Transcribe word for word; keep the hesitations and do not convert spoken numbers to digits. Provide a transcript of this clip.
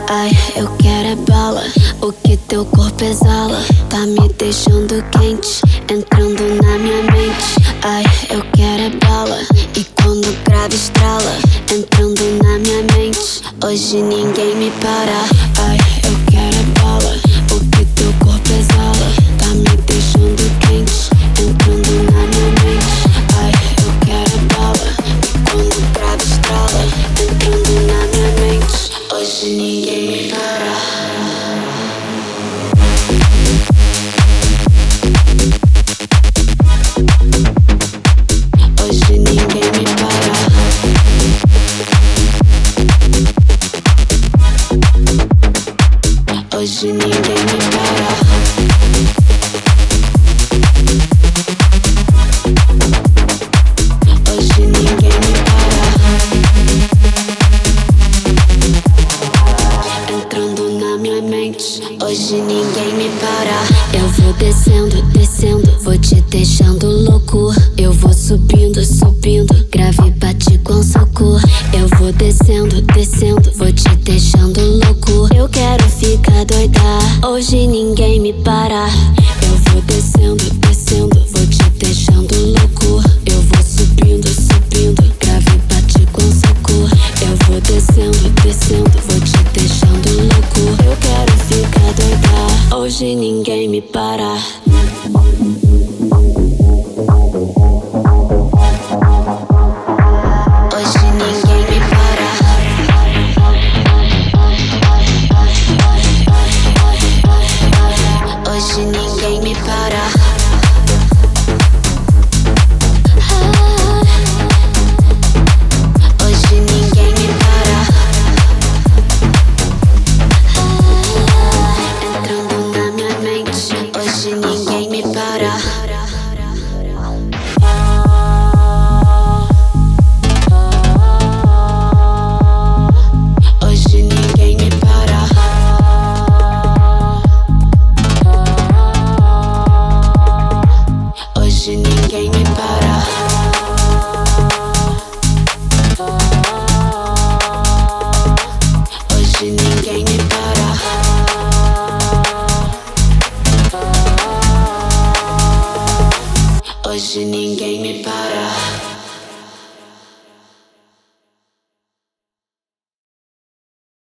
Ai, eu quero é bala, o que teu corpo exala tá me deixando quente, entrando na minha mente. Ai, eu quero é bala, e quando o grave estrala, entrando na minha mente. Hoje ninguém me para. Ai, eu quero é bala, o que teu corpo exala tá me deixando quente, entrando na minha mente. Ai, eu quero é bala, e quando o grave estrala, entrando na minha mente. Hoje ninguém me para. Hoje ninguém me para. Hoje ninguém me para. Hoje ninguém me para. Entrando na minha mente. Hoje ninguém me para. Eu vou descendo, descendo, vou te deixando louco. Eu vou subindo, subindo, grave bate com soco. Eu vou descendo, descendo, vou te deixando louco. Eu quero ficar doida, hoje ninguém me para. Eu vou descendo, descendo, vou te deixando louco. Eu vou subindo, subindo, grave bate com soco. Eu vou descendo, descendo, vou te deixando louco. Eu quero ficar doida, hoje ninguém me para. Hoje ninguém me para. Hoje ninguém me para. Hoje ninguém me para. Entrando na minha mente. Hoje ninguém me para. Hoje ninguém me para. Hoje ninguém me para. Hoje ninguém me para. Hoje ninguém